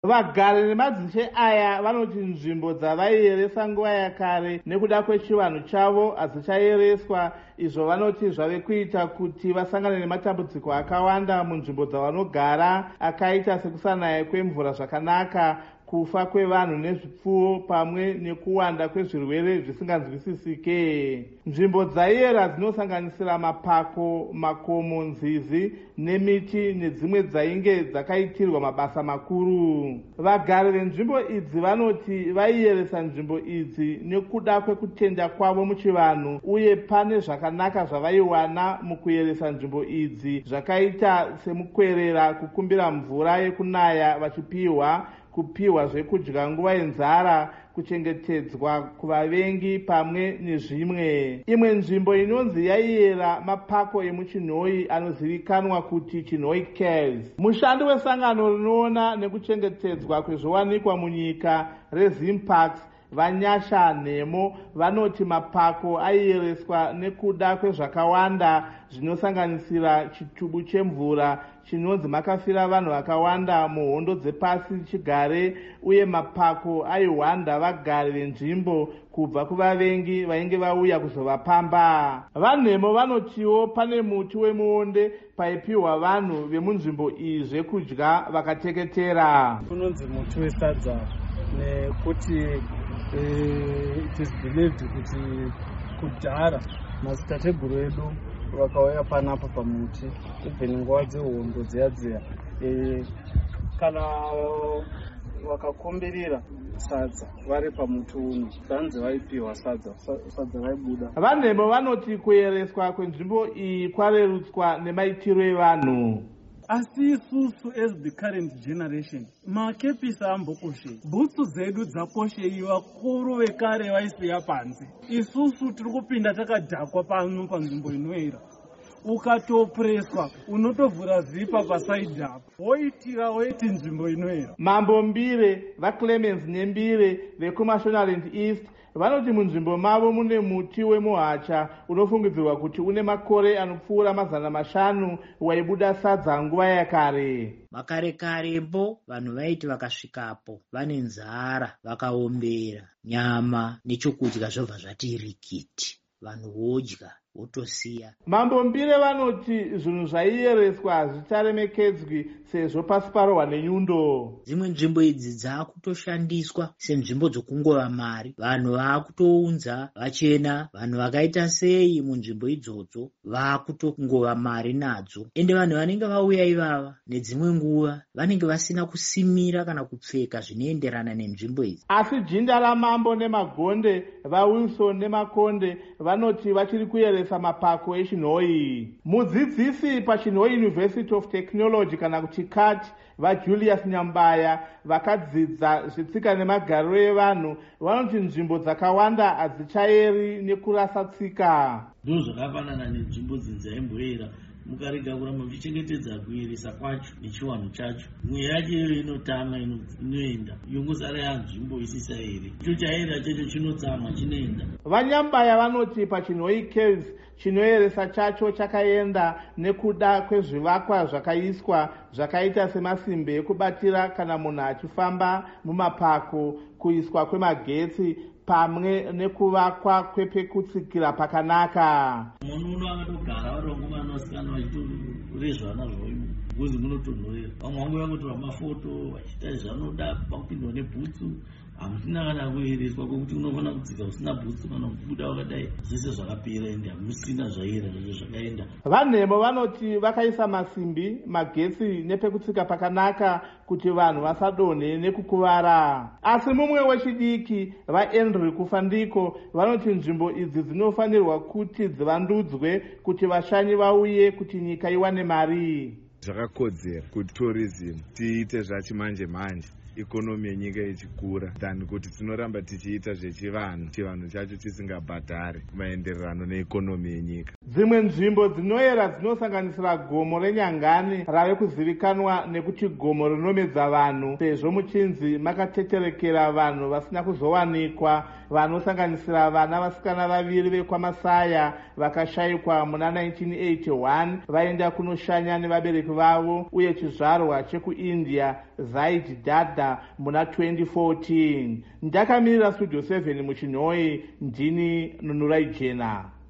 Vagari nemadzishe aya vanoti nzvimbo dzavaiyeresa nguva yakare nekuda kwechivanhu chavo hadzichayereswa, izvo vanoti zvave kuita kuti vasangane nematambudziko akawanda munzvimbo dzavanogara akaita sekusanaya kwemvura zvakanaka, kufa kwevanhu nezvipfuwo pamwe nekuwanda kwezvirwere zvisinganzwisisike. Nzvimbo dzaiyera dzinosanganisira mapako, makomo, nzizi nemiti nedzimwe dzainge dzakaitirwa mabasa makuru. Vagari venzvimbo idzi vanoti vaiyeresa nzvimbo idzi nekuda kwekutenda kwavo muchivanhu, uye pane zvakanaka zvavaiwana mukuyeresa nzvimbo idzi zvakaita semukwerera, kukumbira mvura yekunaya vachipiwa, kupiwa zvekudya nguva yenzara, kuchengetedzwa kuvavengi pamwe nezvimwe. Imwe nzvimbo inonzi yaiyera mapako emuchinhoi anozivikanwa kuti Chinhoi Caves. Mushandi wesangano rinoona nekuchengetedzwa kwezviwanikwa munyika reZimparks Vanyasha Nhemo vanoti mapako aiyereswa nekuda kwezvakawanda zvinosanganisira chitubu chemvura chinonzi makafira vanhu vakawanda muhondo dzepasi chigare, uye mapako aihwanda vagari venzvimbo kubva kuvavengi vainge vauya kuzovapamba. VaNhemo vanotiwo pane muti wemuonde paipiwa vanhu vemunzvimbo iyi zvekudya vakateketera. Kunonzi muti wesadza nekuti it is believed kuti kudhara madzitateguru edu vakauya panapa pamuti even nguva dzehondo dziya kana vakakumbirira sadza vari pamuti uno dhanzi vaipiwa sadza vaibuda. VaNhemo vanoti kuyereswa kwenzvimbo iyi kwarerutswa nemaitiro evanhu. Asi isusu as the current generation makepisi ambokoshei, bhutsu dzedu dzakoshei, vakuru vekare vaisiya panze. Isusu tiri kupinda takadhakwa pano panzvimbo inoyera, ukatopreswa unotovhura zipa pasaidhi apo woitira woiti nzvimbo inoyera. Mambo Mbire, vaClemens Nembire vekuMashonaland East vanoti munzvimbo mavo mune muti wemuhacha unofungidzirwa kuti une makore anopfuura 500 waibuda sadza nguva yakare. Makare-karembo vanhu vaiti vakasvikapo vane nzara, vakaombera nyama nechokudya zvobva zvati rikiti, vanhu vodya wotosiya. Mambo Mbire vanoti zvinhu zvaiyereswa hazvicharemekedzwi sezvo pasi parohwa nenyundo. Dzimwe nzvimbo idzi dzakutoshandiswa senzvimbo dzokungova mari. Vanhu vakutounza vachena, vanhu vakaita sei munzvimbo idzodzo vakutongova mari nadzo. Ende vanhu vanenge vauya ivava nedzimwe nguva vanenge vasina kusimira kana kupfeka zvinoenderana nenzvimbo idzi. Asi jinda ramambo nemagonde, vaWilson nemakonde vanoti vachiri kuyeresa mapako echinhoi. Mudzidzisi paChinhoi University of Technology kana kuti CUT vaJulius Nyambaya vakadzidza zvetsika nemagariro evanhu vanoti nzvimbo dzakawanda hadzichayeri nekurasa tsika. Ndizvo zvakafanana nenzvimbo dzaimboyera mukarega kuramba muchichengetedza kuyeresa kwacho nechiwanhu chacho, mweya yacho iyo inotama inoenda yongosara yanzvimbo isisa here. Icho chaera chacho chinotsama chinoenda. Vanyambaya vanoti paChinhoi Caves chinoyeresa chacho chakaenda nekuda kwezvivakwa zvakaiswa zvakaita semasimbi ekubatira kana munhu achifamba mumapako, kuiswa kwemagetsi pamwe nekuvakwa kwepekutsikira pakanaka. Munhu uno akatogara varongomana vasikana vachitorezvana zvoimo bhuzi munotonhorera. Vamwe vangu vangotora mafoto vachiita zvanoda pakupindwa nebhutsu. Hamusina kana kuyereswa kwekuti unofanira kudzika usina bhutsu kana kubuda wakadai. Zvese zvakapera ende hamusina zvaira zvazvo zvakaenda. VaNhemo vanoti vakaisa masimbi, magetsi nepekutsika pakanaka kuti vanhu vasadonhe nekukuvara. Asi mumwe wechidiki vaEndri Kufandiko vanoti nzvimbo idzi dzinofanirwa kuti dzivandudzwe kuti vashanyi vauye kuti nyika iwane mari. Zvakakodzera kuti tourism tiite zvachimanje manje, ikonomi yenyika ichikura than kuti tinoramba tichiita zvechivanhu, chivanhu chacho chisingabhadhari maenderano neikonomi yenyika. Dzimwe nzvimbo dzinoyera dzinosanganisira gomo reNyangani rave kuzivikanwa nekuti gomo rinomedza vanhu sezvo muchinzi makateterekera vanhu vasina kuzowanikwa, vanosanganisira vana vasikana vaviri vekwamasaya vakashayikwa muna 1981 vaenda kunoshanya nevabereki vavo, uye chizvarwa chekuindia Zaid Dada muna 2014. Ndakamirira Studio 7 muchinhoi, ndini Nunurai Jena.